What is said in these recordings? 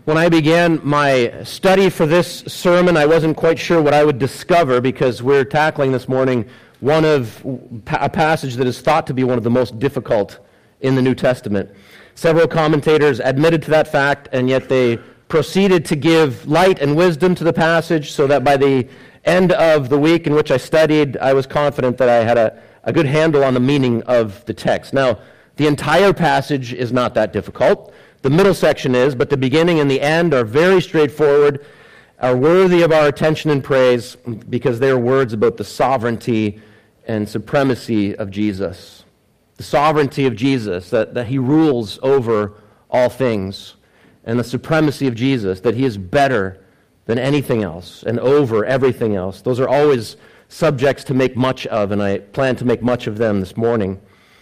When I began my study for this sermon, I wasn't quite sure what I would discover because we're tackling this morning a passage that is thought to be one of the most difficult in the New Testament. Several commentators admitted to that fact, and yet they proceeded to give light and wisdom to the passage so that by the end of the week in which I studied, I was confident that I had a good handle on the meaning of the text. Now, the entire passage is not that difficult. The middle section is, but the beginning and the end are very straightforward, are worthy of our attention and praise because they are words about the sovereignty and supremacy of Jesus. The sovereignty of Jesus, that he rules over all things, and the supremacy of Jesus, that he is better than anything else and over everything else. Those are always subjects to make much of, and I plan to make much of them this morning.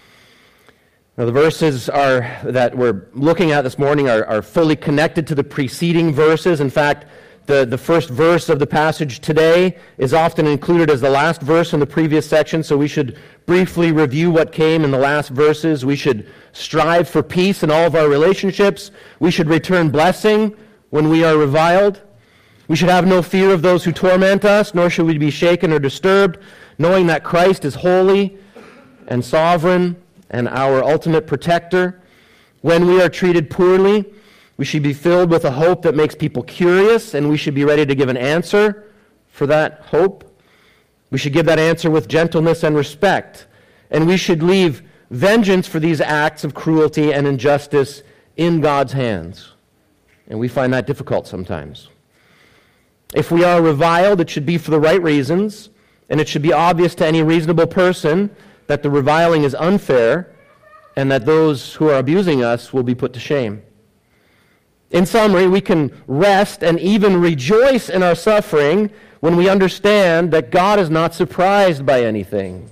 Now, the verses that we're looking at this morning are fully connected to the preceding verses. In fact, the first verse of the passage today is often included as the last verse in the previous section, so we should briefly review what came in the last verses. We should strive for peace in all of our relationships. We should return blessing when we are reviled. We should have no fear of those who torment us, nor should we be shaken or disturbed, knowing that Christ is holy and sovereign and our ultimate protector. When we are treated poorly, we should be filled with a hope that makes people curious, and we should be ready to give an answer for that hope. We should give that answer with gentleness and respect, and we should leave vengeance for these acts of cruelty and injustice in God's hands. And we find that difficult sometimes. If we are reviled, it should be for the right reasons, and it should be obvious to any reasonable person that the reviling is unfair and that those who are abusing us will be put to shame. In summary, we can rest and even rejoice in our suffering when we understand that God is not surprised by anything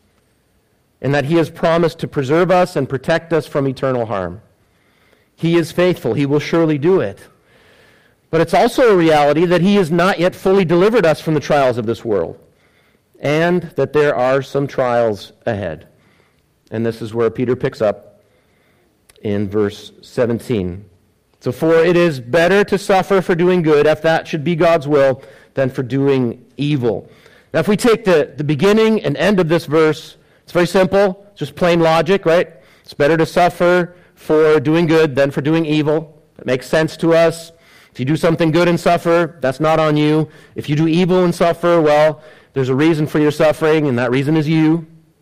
and that he has promised to preserve us and protect us from eternal harm. He is faithful. He will surely do it. But it's also a reality that he has not yet fully delivered us from the trials of this world, and that there are some trials ahead. And this is where Peter picks up in verse 17. So, for it is better to suffer for doing good, if that should be God's will, than for doing evil. Now, if we take the beginning and end of this verse, it's very simple. It's just plain logic, right? It's better to suffer for doing good than for doing evil. It makes sense to us. If you do something good and suffer, that's not on you. If you do evil and suffer, well, there's a reason for your suffering, and that reason is you.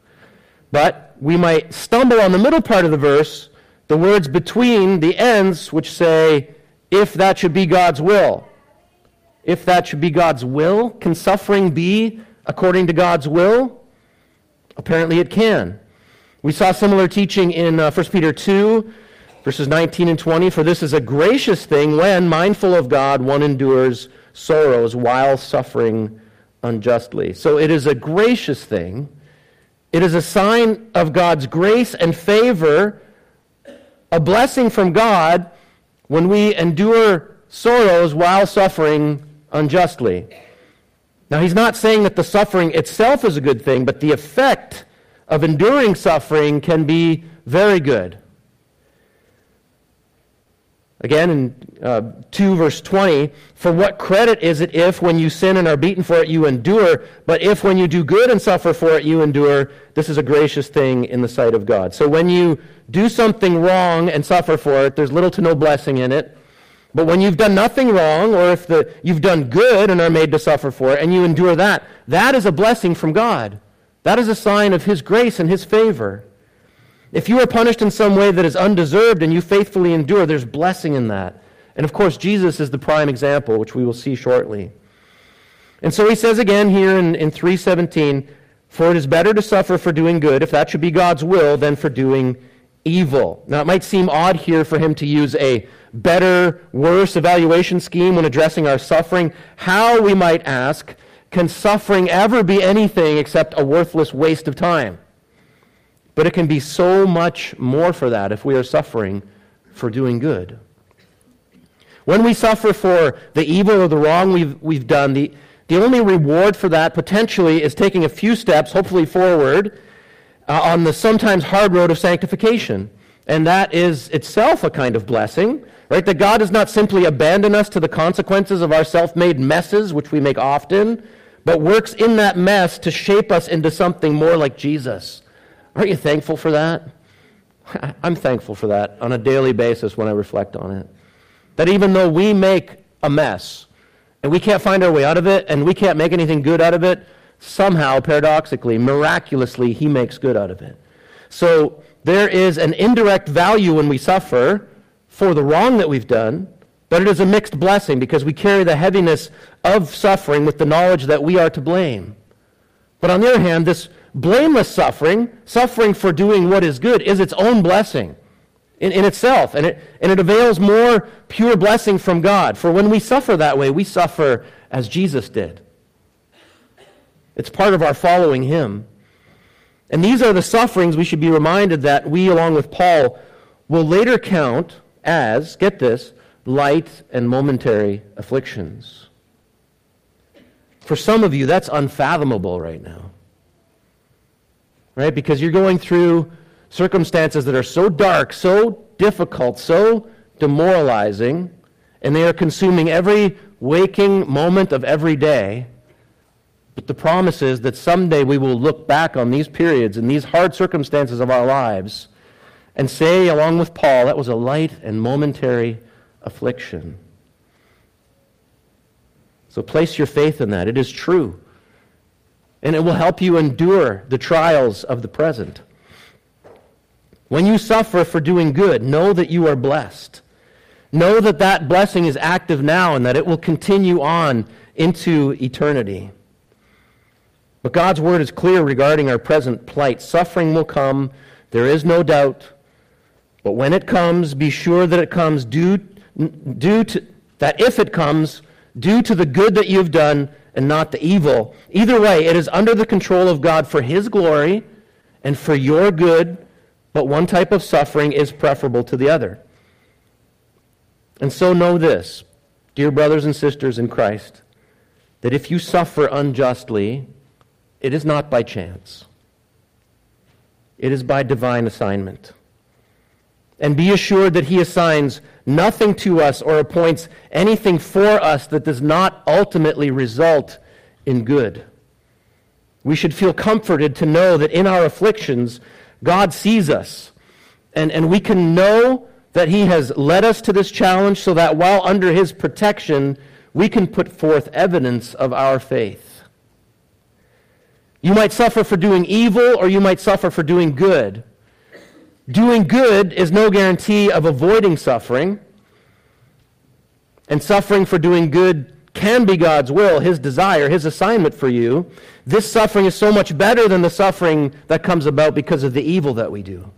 But we might stumble on the middle part of the verse, the words between the ends, which say, if that should be God's will. If that should be God's will, can suffering be according to God's will? Apparently it can. We saw similar teaching in 1 Peter 2, verses 19 and 20. For this is a gracious thing when, mindful of God, one endures sorrows while suffering unjustly. So it is a gracious thing. It is a sign of God's grace and favor, a blessing from God when we endure sorrows while suffering unjustly. Now, he's not saying that the suffering itself is a good thing, but the effect of enduring suffering can be very good. Again, in 2 verse 20, for what credit is it if when you sin and are beaten for it you endure, but if when you do good and suffer for it you endure, this is a gracious thing in the sight of God. So when you do something wrong and suffer for it, there's little to no blessing in it. But when you've done nothing wrong, or if you've done good and are made to suffer for it, and you endure that, that is a blessing from God. That is a sign of his grace and his favor. If you are punished in some way that is undeserved and you faithfully endure, there's blessing in that. And of course, Jesus is the prime example, which we will see shortly. And so he says again here in 3:17, for it is better to suffer for doing good, if that should be God's will, than for doing evil. Now, it might seem odd here for him to use a better, worse evaluation scheme when addressing our suffering. How, we might ask, can suffering ever be anything except a worthless waste of time? But it can be so much more for that if we are suffering for doing good. When we suffer for the evil or the wrong we've done, the only reward for that potentially is taking a few steps, hopefully forward, on the sometimes hard road of sanctification. And that is itself a kind of blessing, right? That God does not simply abandon us to the consequences of our self-made messes, which we make often, but works in that mess to shape us into something more like Jesus. Aren't you thankful for that? I'm thankful for that on a daily basis when I reflect on it. That even though we make a mess, and we can't find our way out of it, and we can't make anything good out of it, somehow, paradoxically, miraculously, He makes good out of it. So there is an indirect value when we suffer for the wrong that we've done, but it is a mixed blessing because we carry the heaviness of suffering with the knowledge that we are to blame. But on the other hand, this blameless suffering for doing what is good, is its own blessing in itself, and it avails more pure blessing from God. For when we suffer that way, we suffer as Jesus did. It's part of our following Him. And these are the sufferings we should be reminded that we, along with Paul, will later count as, get this, light and momentary afflictions. For some of you, that's unfathomable right now. Right? Because you're going through circumstances that are so dark, so difficult, so demoralizing, and they are consuming every waking moment of every day. But the promise is that someday we will look back on these periods and these hard circumstances of our lives and say, along with Paul, that was a light and momentary affliction. So place your faith in that. It is true. And it will help you endure the trials of the present. When you suffer for doing good, know that you are blessed. Know that that blessing is active now and that it will continue on into eternity. But God's word is clear regarding our present plight. Suffering will come, there is no doubt. But when it comes, be sure that it comes due to the good that you've done and not the evil. Either way, it is under the control of God for His glory and for your good, but one type of suffering is preferable to the other. And so know this, dear brothers and sisters in Christ, that if you suffer unjustly, it is not by chance. It is by divine assignment. And be assured that He assigns nothing to us or appoints anything for us that does not ultimately result in good. We should feel comforted to know that in our afflictions, God sees us. And we can know that He has led us to this challenge so that while under His protection, we can put forth evidence of our faith. You might suffer for doing evil, or you might suffer for doing good. Doing good is no guarantee of avoiding suffering. And suffering for doing good can be God's will, His desire, His assignment for you. This suffering is so much better than the suffering that comes about because of the evil that we do.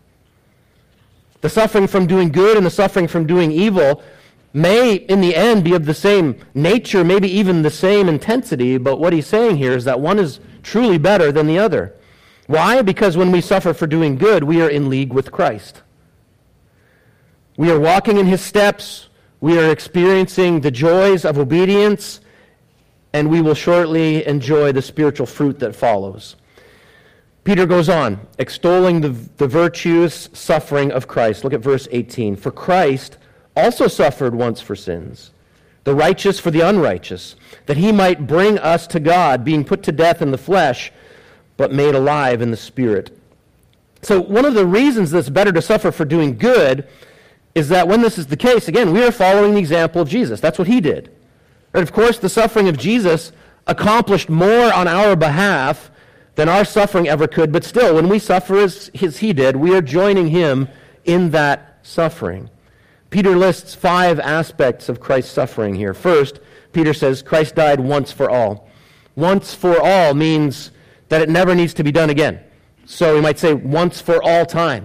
The suffering from doing good and the suffering from doing evil may, in the end, be of the same nature, maybe even the same intensity, but what he's saying here is that one is truly better than the other. Why? Because when we suffer for doing good, we are in league with Christ. We are walking in His steps, we are experiencing the joys of obedience, and we will shortly enjoy the spiritual fruit that follows. Peter goes on, extolling the virtuous suffering of Christ. Look at verse 18. For Christ also suffered once for sins, the righteous for the unrighteous, that He might bring us to God, being put to death in the flesh, but made alive in the Spirit. So one of the reasons that it's better to suffer for doing good is that when this is the case, again, we are following the example of Jesus. That's what He did. And of course, the suffering of Jesus accomplished more on our behalf than our suffering ever could, but still, when we suffer as He did, we are joining Him in that suffering. Peter lists 5 aspects of Christ's suffering here. First, Peter says Christ died once for all. Once for all means that it never needs to be done again. So we might say once for all time.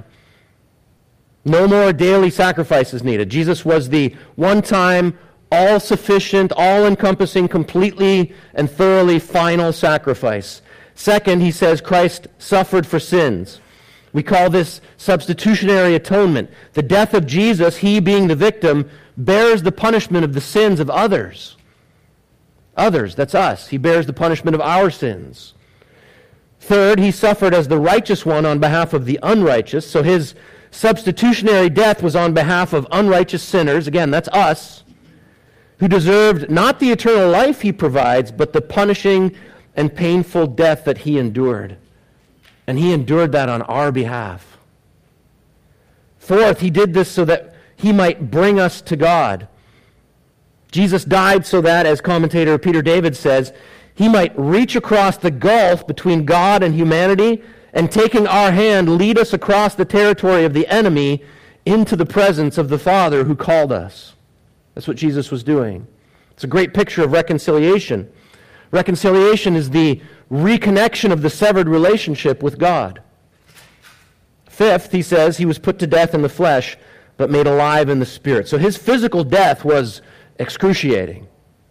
No more daily sacrifices needed. Jesus was the one-time, all-sufficient, all-encompassing, completely and thoroughly final sacrifice. Second, he says Christ suffered for sins. We call this substitutionary atonement. The death of Jesus, He being the victim, bears the punishment of the sins of others. Others, that's us. He bears the punishment of our sins. Third, He suffered as the righteous one on behalf of the unrighteous, so His substitutionary death was on behalf of unrighteous sinners, again, that's us, who deserved not the eternal life he provides, but the punishing and painful death that he endured. And he endured that on our behalf. Fourth, he did this so that he might bring us to God. Jesus died so that, as commentator Peter David says, he might reach across the gulf between God and humanity and, taking our hand, lead us across the territory of the enemy into the presence of the Father who called us. That's what Jesus was doing. It's a great picture of reconciliation. Reconciliation is the reconnection of the severed relationship with God. Fifth, he says, he was put to death in the flesh, but made alive in the spirit. So his physical death was excruciating.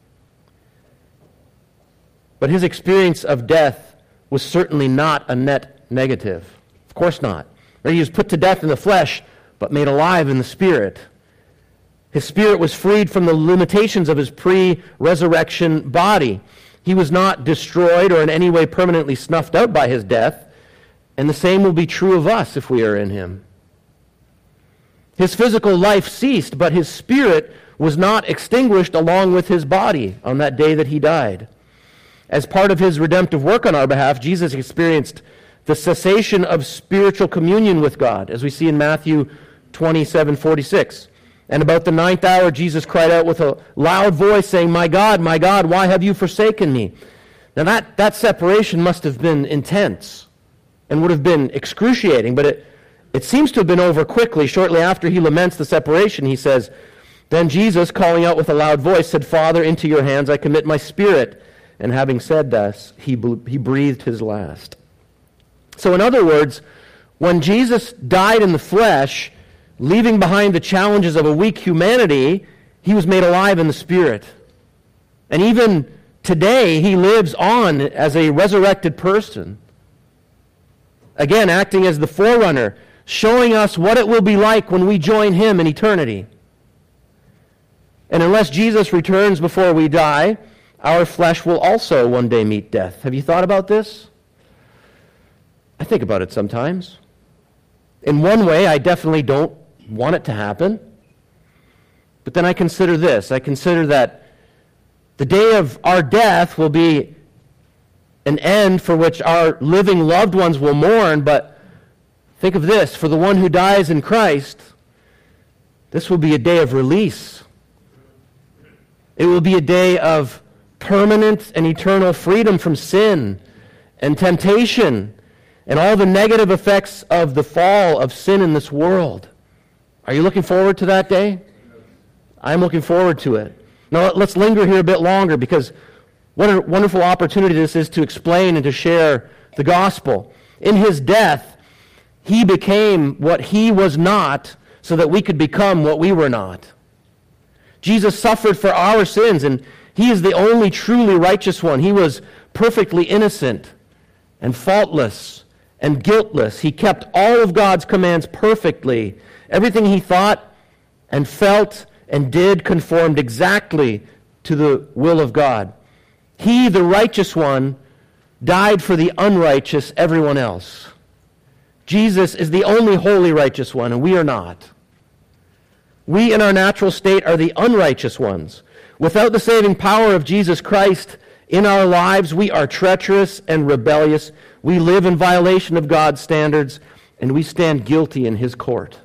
But his experience of death was certainly not a net negative. Of course not. He was put to death in the flesh, but made alive in the spirit. His spirit was freed from the limitations of his pre-resurrection body. He was not destroyed or in any way permanently snuffed out by his death, and the same will be true of us if we are in him. His physical life ceased, but his spirit was not extinguished along with his body on that day that he died. As part of his redemptive work on our behalf, Jesus experienced the cessation of spiritual communion with God, as we see in Matthew 27:46. And about the 9th hour, Jesus cried out with a loud voice, saying, my God, why have you forsaken me?" Now that separation must have been intense and would have been excruciating, but it seems to have been over quickly. Shortly after he laments the separation, he says, "Then Jesus, calling out with a loud voice, said, Father, into your hands I commit my spirit." And having said thus, he breathed his last. So in other words, when Jesus died in the flesh, leaving behind the challenges of a weak humanity, he was made alive in the spirit. And even today, he lives on as a resurrected person. Again, acting as the forerunner, showing us what it will be like when we join him in eternity. And unless Jesus returns before we die, our flesh will also one day meet death. Have you thought about this? I think about it sometimes. In one way, I definitely don't want it to happen. But then I consider this. I consider that the day of our death will be an end for which our living loved ones will mourn. But think of this. For the one who dies in Christ, this will be a day of release. It will be a day of permanent and eternal freedom from sin and temptation and all the negative effects of the fall of sin in this world. Are you looking forward to that day? I'm looking forward to it. Now let's linger here a bit longer, because what a wonderful opportunity this is to explain and to share the gospel. In his death, he became what he was not so that we could become what we were not. Jesus suffered for our sins, and he is the only truly righteous one. He was perfectly innocent and faultless and guiltless. He kept all of God's commands perfectly. Everything he thought and felt and did conformed exactly to the will of God. He, the righteous one, died for the unrighteous, everyone else. Jesus is the only holy righteous one, and we are not. We in our natural state are the unrighteous ones. Without the saving power of Jesus Christ in our lives, we are treacherous and rebellious. We live in violation of God's standards, and we stand guilty in his court.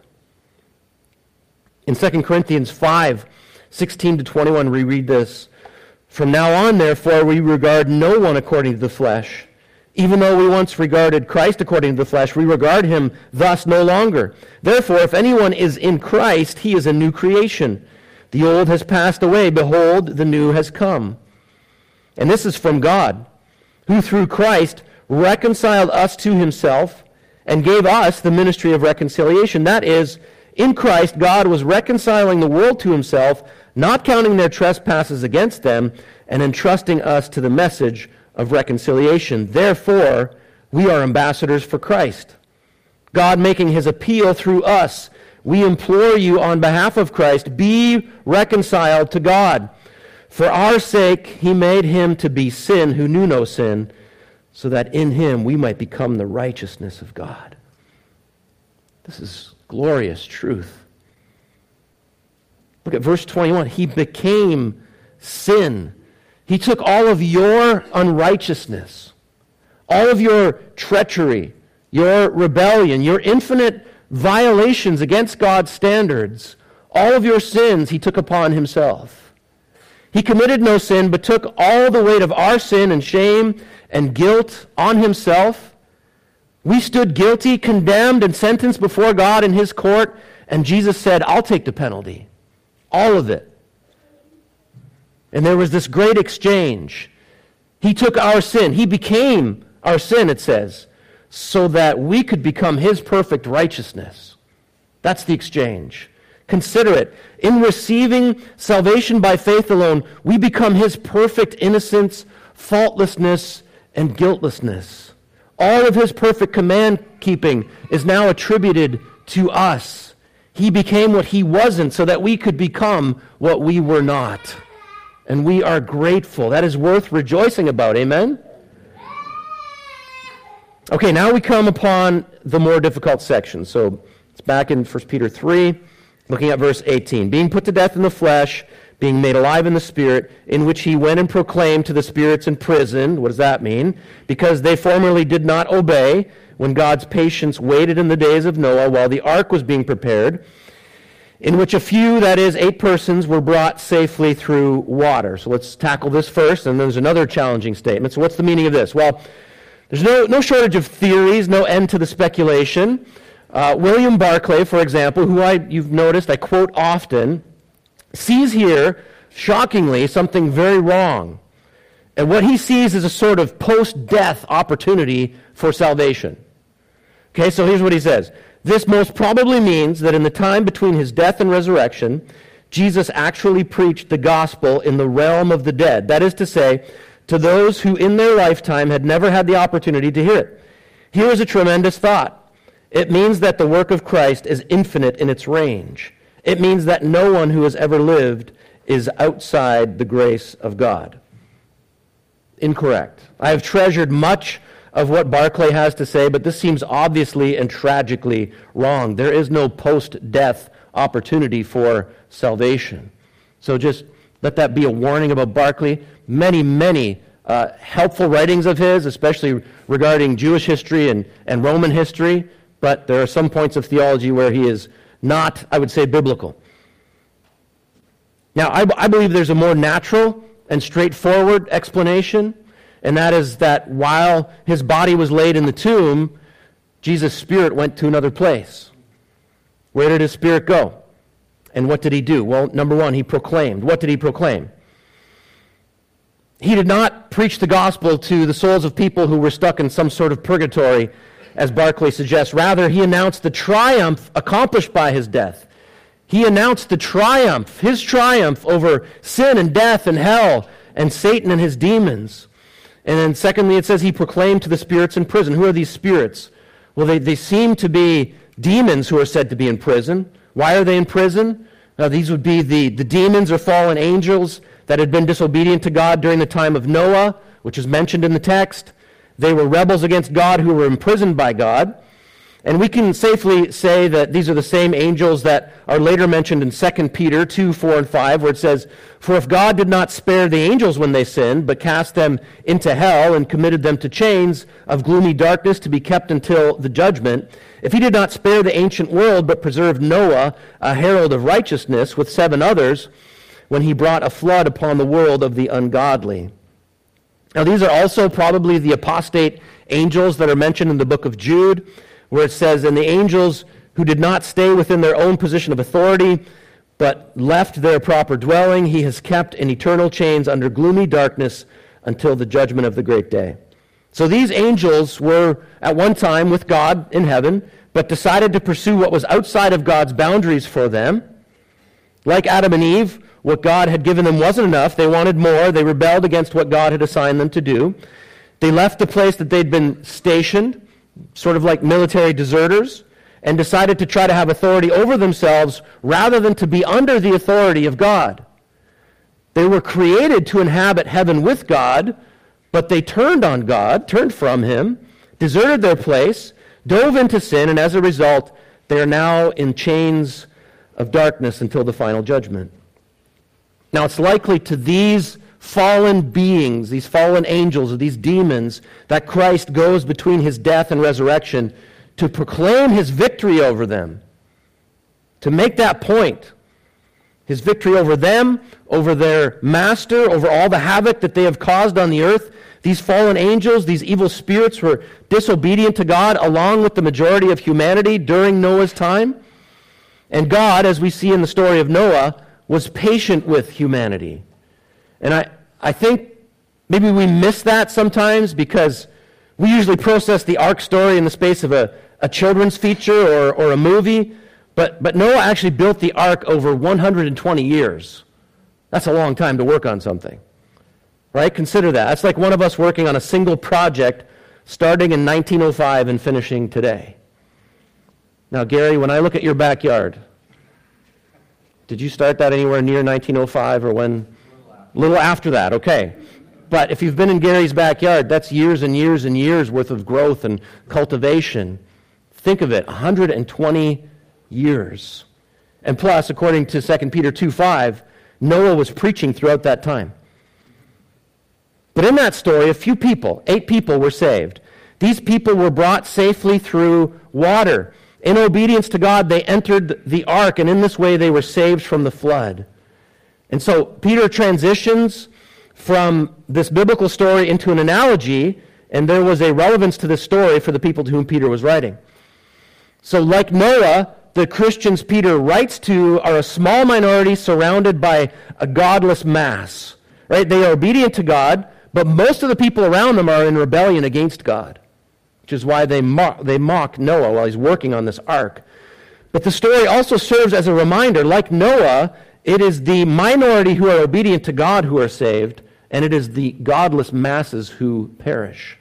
In 2 Corinthians 5:16-21, we read this. "From now on, therefore, we regard no one according to the flesh. Even though we once regarded Christ according to the flesh, we regard him thus no longer. Therefore, if anyone is in Christ, he is a new creation. The old has passed away. Behold, the new has come." And this is from God, who through Christ reconciled us to himself and gave us the ministry of reconciliation. That is, in Christ, God was reconciling the world to himself, not counting their trespasses against them, and entrusting us to the message of reconciliation. Therefore, we are ambassadors for Christ, God making his appeal through us. We implore you on behalf of Christ, be reconciled to God. For our sake, he made him to be sin who knew no sin, so that in him we might become the righteousness of God. This is glorious truth. Look at verse 21. He became sin. He took all of your unrighteousness, all of your treachery, your rebellion, your infinite violations against God's standards, all of your sins he took upon himself. He committed no sin, but took all the weight of our sin and shame and guilt on himself. We stood guilty, condemned, and sentenced before God in his court, and Jesus said, I'll take the penalty. All of it. And there was this great exchange. He took our sin. He became our sin, it says, so that we could become his perfect righteousness. That's the exchange. Consider it. In receiving salvation by faith alone, we become his perfect innocence, faultlessness, and guiltlessness. All of his perfect command-keeping is now attributed to us. He became what he wasn't so that we could become what we were not. And we are grateful. That is worth rejoicing about. Amen? Okay, now we come upon the more difficult section. So it's back in 1 Peter 3, looking at verse 18. Being put to death in the flesh, being made alive in the Spirit, in which he went and proclaimed to the spirits in prison. What does that mean? Because they formerly did not obey when God's patience waited in the days of Noah while the ark was being prepared, in which a few, that is, 8 persons, were brought safely through water. So let's tackle this first, and then there's another challenging statement. So what's the meaning of this? Well, there's no shortage of theories, no end to the speculation. William Barclay, for example, who you've noticed I quote often, sees here, shockingly, something very wrong. And what he sees is a sort of post-death opportunity for salvation. Okay, so here's what he says. This most probably means that in the time between his death and resurrection, Jesus actually preached the gospel in the realm of the dead. That is to say, to those who in their lifetime had never had the opportunity to hear it. Here is a tremendous thought. It means that the work of Christ is infinite in its range. It means that no one who has ever lived is outside the grace of God. Incorrect. I have treasured much of what Barclay has to say, but this seems obviously and tragically wrong. There is no post-death opportunity for salvation. So just let that be a warning about Barclay. Many helpful writings of his, especially regarding Jewish history and Roman history, but there are some points of theology where he is not, I would say, biblical. Now, I believe there's a more natural and straightforward explanation, and that is that while his body was laid in the tomb, Jesus' spirit went to another place. Where did his spirit go? And what did he do? Well, number one, he proclaimed. What did he proclaim? He did not preach the gospel to the souls of people who were stuck in some sort of purgatory, as Barclay suggests. Rather, he announced the triumph accomplished by his death. He announced the triumph, his triumph over sin and death and hell and Satan and his demons. And then secondly, it says he proclaimed to the spirits in prison. Who are these spirits? Well, they seem to be demons who are said to be in prison. Why are they in prison? Now, these would be the demons or fallen angels that had been disobedient to God during the time of Noah, which is mentioned in the text. They were rebels against God who were imprisoned by God. And we can safely say that these are the same angels that are later mentioned in 2 Peter 2, 4, and 5, where it says, "For if God did not spare the angels when they sinned, but cast them into hell and committed them to chains of gloomy darkness to be kept until the judgment, if he did not spare the ancient world, but preserved Noah, a herald of righteousness, with 7 others, when he brought a flood upon the world of the ungodly." Now, these are also probably the apostate angels that are mentioned in the book of Jude, where it says, "And the angels who did not stay within their own position of authority, but left their proper dwelling, he has kept in eternal chains under gloomy darkness until the judgment of the great day." So these angels were at one time with God in heaven, but decided to pursue what was outside of God's boundaries for them. Like Adam and Eve, what God had given them wasn't enough. They wanted more. They rebelled against what God had assigned them to do. They left the place that they'd been stationed, sort of like military deserters, and decided to try to have authority over themselves rather than to be under the authority of God. They were created to inhabit heaven with God, but they turned on God, turned from him, deserted their place, dove into sin, and as a result, They are now in chains of darkness until the final judgment. Now, it's likely to these fallen beings, these fallen angels, or these demons, that Christ goes between his death and resurrection to proclaim his victory over them, to make that point. His victory over them, over their master, over all the havoc that they have caused on the earth. These fallen angels, these evil spirits were disobedient to God along with the majority of humanity during Noah's time. And God, as we see in the story of Noah, was patient with humanity. And I think maybe we miss that sometimes because we usually process the ark story in the space of a children's feature or a movie. But Noah actually built the ark over 120 years. That's a long time to work on something. Right? Consider that. That's like one of us working on a single project starting in 1905 and finishing today. Now, Gary, when I look at your backyard, did you start that anywhere near 1905 or when? A little after that, okay. But if you've been in Gary's backyard, that's years and years and years worth of growth and cultivation. Think of it, 120 years. And plus, according to 2 Peter 2:5, Noah was preaching throughout that time. But in that story, a few people, 8 people were saved. These people were brought safely through water. In obedience to God, they entered the ark, and in this way they were saved from the flood. And so Peter transitions from this biblical story into an analogy, and there was a relevance to this story for the people to whom Peter was writing. So like Noah, the Christians Peter writes to are a small minority surrounded by a godless mass. Right? They are obedient to God, but most of the people around them are in rebellion against God, which is why they mock Noah while he's working on this ark. But the story also serves as a reminder, like Noah, it is the minority who are obedient to God who are saved, and it is the godless masses who perish.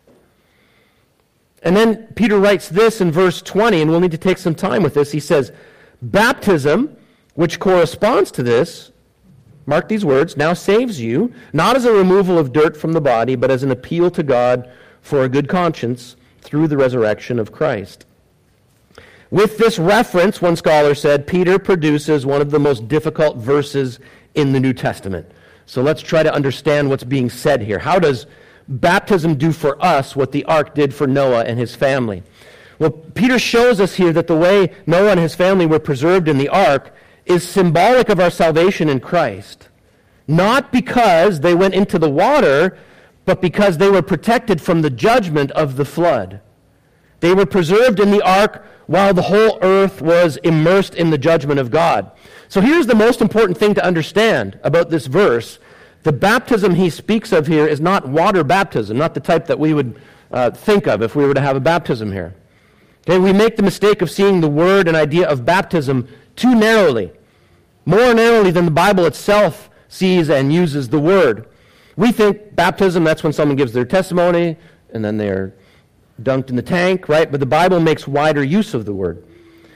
And then Peter writes this in verse 20, and we'll need to take some time with this. He says, baptism, which corresponds to this, mark these words, now saves you, not as a removal of dirt from the body, but as an appeal to God for a good conscience through the resurrection of Christ. With this reference, one scholar said, Peter produces one of the most difficult verses in the New Testament. So let's try to understand what's being said here. How does baptism do for us what the ark did for Noah and his family? Well, Peter shows us here that the way Noah and his family were preserved in the ark is symbolic of our salvation in Christ. Not because they went into the water, but because they were protected from the judgment of the flood. They were preserved in the ark while the whole earth was immersed in the judgment of God. So here's the most important thing to understand about this verse. The baptism he speaks of here is not water baptism, not the type that we would think of if we were to have a baptism here. Okay, we make the mistake of seeing the word and idea of baptism too narrowly, more narrowly than the Bible itself sees and uses the word. We think baptism, that's when someone gives their testimony, and then they're dunked in the tank, right? But the Bible makes wider use of the word.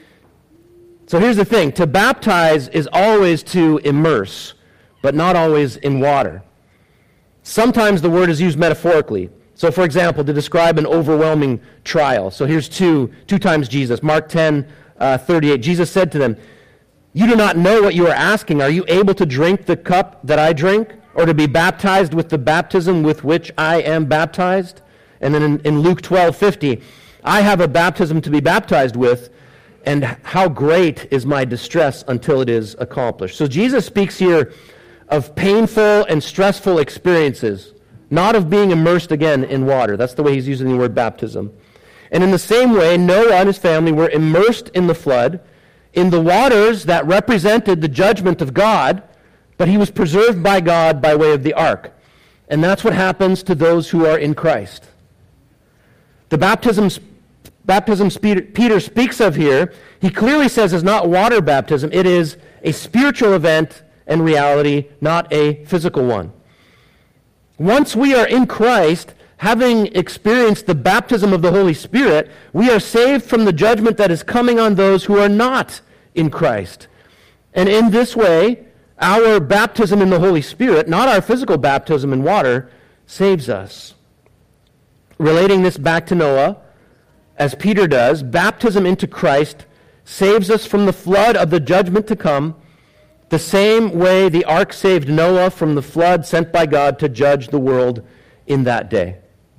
So here's the thing. To baptize is always to immerse, but not always in water. Sometimes the word is used metaphorically. So for example, to describe an overwhelming trial. So here's two times Jesus. Mark 10:38. Jesus said to them, you do not know what you are asking. Are you able to drink the cup that I drink, or to be baptized with the baptism with which I am baptized? And then in Luke 12:50, I have a baptism to be baptized with, and how great is my distress until it is accomplished. So Jesus speaks here of painful and stressful experiences, not of being immersed again in water. That's the way he's using the word baptism. And in the same way, Noah and his family were immersed in the flood, in the waters that represented the judgment of God, but he was preserved by God by way of the ark. And that's what happens to those who are in Christ. The baptism Peter speaks of here, he clearly says is not water baptism. It is a spiritual event and reality, not a physical one. Once we are in Christ, having experienced the baptism of the Holy Spirit, we are saved from the judgment that is coming on those who are not in Christ. And in this way, our baptism in the Holy Spirit, not our physical baptism in water, saves us. Relating this back to Noah, as Peter does, baptism into Christ saves us from the flood of the judgment to come, the same way the ark saved Noah from the flood sent by God to judge the world in that day.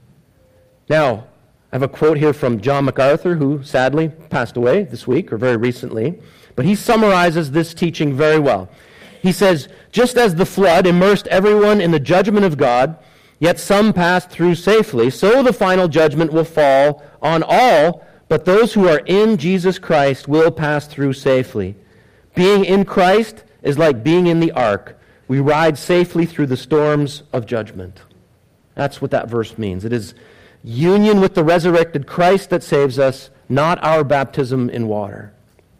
Now, I have a quote here from John MacArthur, who sadly passed away this week or very recently, but he summarizes this teaching very well. He says, just as the flood immersed everyone in the judgment of God, yet some passed through safely, so the final judgment will fall on all, but those who are in Jesus Christ will pass through safely. Being in Christ is like being in the ark. We ride safely through the storms of judgment. That's what that verse means. It is union with the resurrected Christ that saves us, not our baptism in water.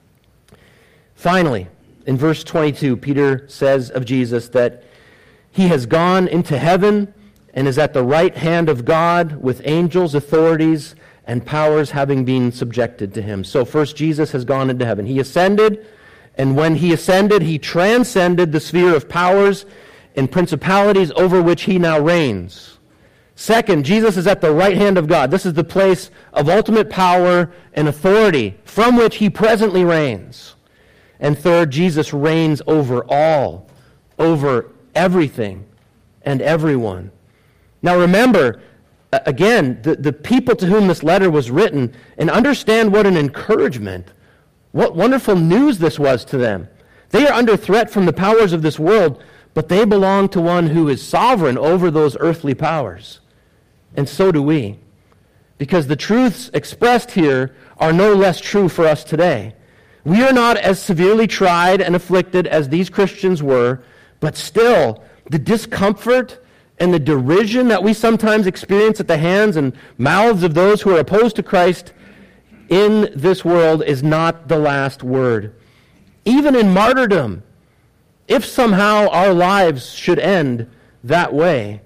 Finally, in verse 22, Peter says of Jesus that he has gone into heaven and is at the right hand of God with angels, authorities, and powers having been subjected to him. So first, Jesus has gone into heaven. He ascended, and when he ascended, he transcended the sphere of powers and principalities over which he now reigns. Second, Jesus is at the right hand of God. This is the place of ultimate power and authority from which he presently reigns. And third, Jesus reigns over all, over everything and everyone. Now remember, again, the people to whom this letter was written, and understand what an encouragement, what wonderful news this was to them. They are under threat from the powers of this world, but they belong to one who is sovereign over those earthly powers. And so do we. Because the truths expressed here are no less true for us today. We are not as severely tried and afflicted as these Christians were, but still, the discomfort and the derision that we sometimes experience at the hands and mouths of those who are opposed to Christ in this world is not the last word. Even in martyrdom, if somehow our lives should end that way,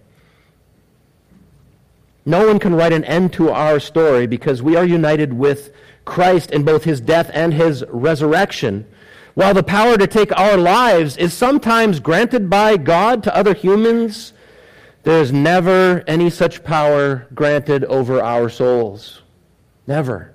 no one can write an end to our story because we are united with Christ in both his death and his resurrection. While the power to take our lives is sometimes granted by God to other humans, there is never any such power granted over our souls. Never.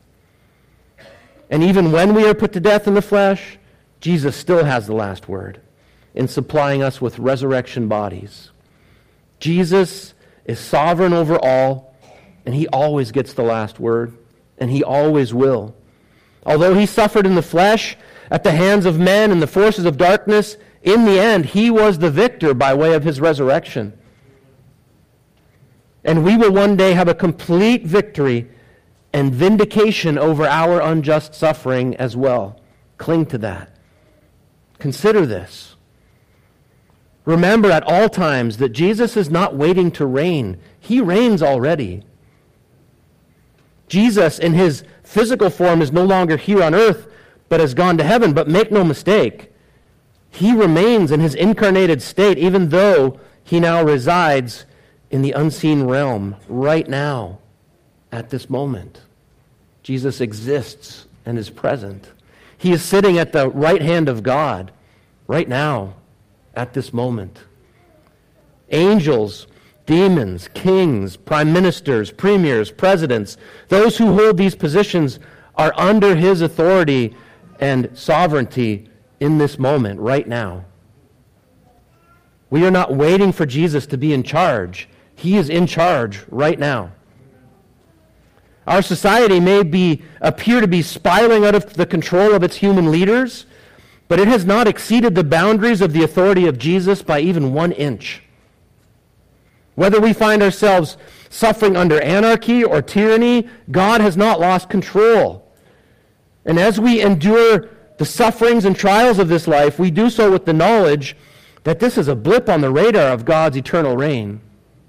And even when we are put to death in the flesh, Jesus still has the last word in supplying us with resurrection bodies. Jesus is sovereign over all, and he always gets the last word, and he always will. Although he suffered in the flesh at the hands of men and the forces of darkness, in the end, he was the victor by way of his resurrection. And we will one day have a complete victory and vindication over our unjust suffering as well. Cling to that. Consider this. Remember at all times that Jesus is not waiting to reign. He reigns already. Jesus in his physical form is no longer here on earth, but has gone to heaven. But make no mistake, he remains in his incarnated state, even though he now resides in the unseen realm right now, at this moment. Jesus exists and is present. He is sitting at the right hand of God right now, at this moment. Angels, demons, kings, prime ministers, premiers, presidents, those who hold these positions are under his authority and sovereignty in this moment, right now. We are not waiting for Jesus to be in charge. He is in charge right now. Our society may appear to be spiraling out of the control of its human leaders, but it has not exceeded the boundaries of the authority of Jesus by even 1 inch. Whether we find ourselves suffering under anarchy or tyranny, God has not lost control. And as we endure the sufferings and trials of this life, we do so with the knowledge that this is a blip on the radar of God's eternal reign.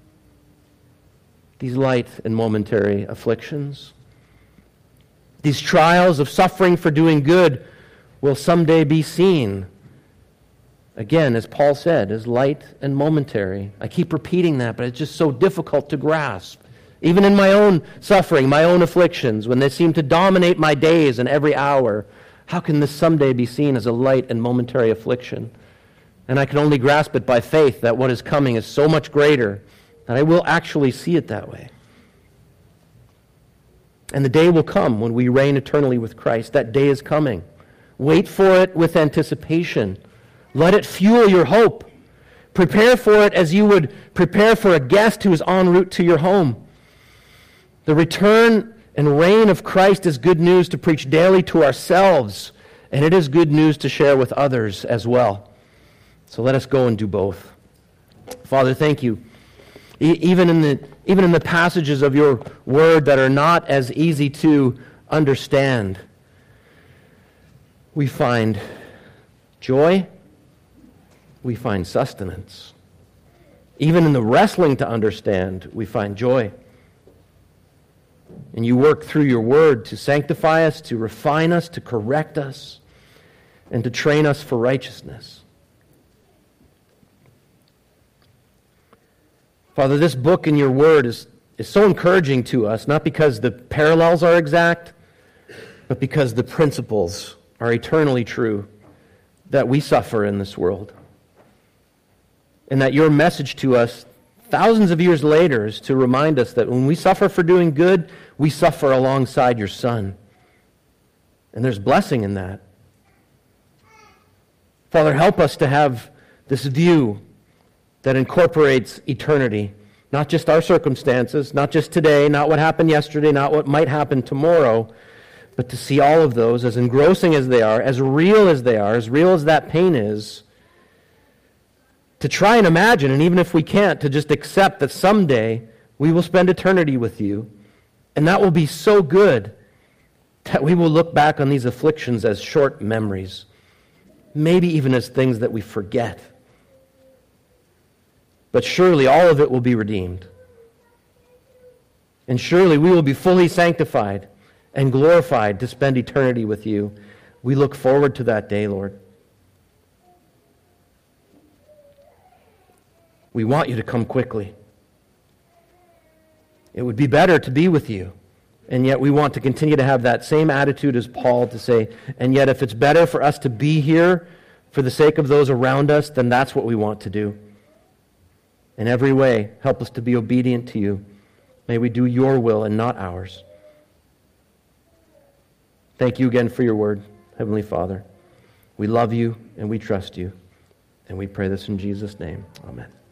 These light and momentary afflictions, these trials of suffering for doing good will someday be seen, again, as Paul said, as light and momentary. I keep repeating that, but it's just so difficult to grasp. Even in my own suffering, my own afflictions, when they seem to dominate my days and every hour, how can this someday be seen as a light and momentary affliction? And I can only grasp it by faith that what is coming is so much greater that I will actually see it that way. And the day will come when we reign eternally with Christ. That day is coming. Wait for it with anticipation. Let it fuel your hope. Prepare for it as you would prepare for a guest who is en route to your home. The return and reign of Christ is good news to preach daily to ourselves, and it is good news to share with others as well. So let us go and do both. Father, thank you. Even in the passages of your word that are not as easy to understand, we find joy, we find sustenance. Even in the wrestling to understand, we find joy. And you work through your word to sanctify us, to refine us, to correct us, and to train us for righteousness. Father, this book in your word is so encouraging to us, not because the parallels are exact, but because the principles are eternally true, that we suffer in this world. And that your message to us thousands of years later is to remind us that when we suffer for doing good, we suffer alongside your Son. And there's blessing in that. Father, help us to have this view that incorporates eternity, not just our circumstances, not just today, not what happened yesterday, not what might happen tomorrow, but to see all of those as engrossing as they are, as real as they are, as real as that pain is, to try and imagine, and even if we can't, to just accept that someday we will spend eternity with you, and that will be so good that we will look back on these afflictions as short memories, maybe even as things that we forget. But surely all of it will be redeemed. And surely we will be fully sanctified and glorified to spend eternity with you. We look forward to that day, Lord. We want you to come quickly. It would be better to be with you. And yet we want to continue to have that same attitude as Paul to say, and yet if it's better for us to be here for the sake of those around us, then that's what we want to do. In every way, help us to be obedient to you. May we do your will and not ours. Thank you again for your word, Heavenly Father. We love you and we trust you. And we pray this in Jesus' name. Amen.